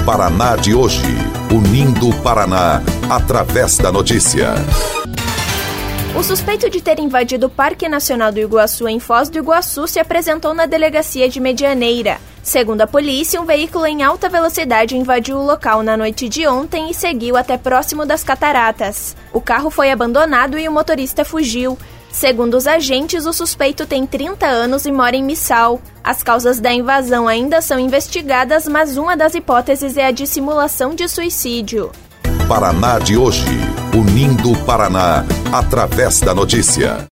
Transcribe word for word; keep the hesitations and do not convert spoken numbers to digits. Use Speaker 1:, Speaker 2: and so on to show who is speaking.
Speaker 1: Paraná de hoje, unindo o Paraná através da notícia.
Speaker 2: O suspeito de ter invadido o Parque Nacional do Iguaçu em Foz do Iguaçu se apresentou na delegacia de Medianeira. Segundo a polícia, um veículo em alta velocidade invadiu o local na noite de ontem e seguiu até próximo das cataratas. O carro foi abandonado e o motorista fugiu. Segundo os agentes, o suspeito tem trinta anos e mora em Missal. As causas da invasão ainda são investigadas, mas uma das hipóteses é a de simulação de suicídio.
Speaker 1: Paraná de hoje, unindo o Paraná através da notícia.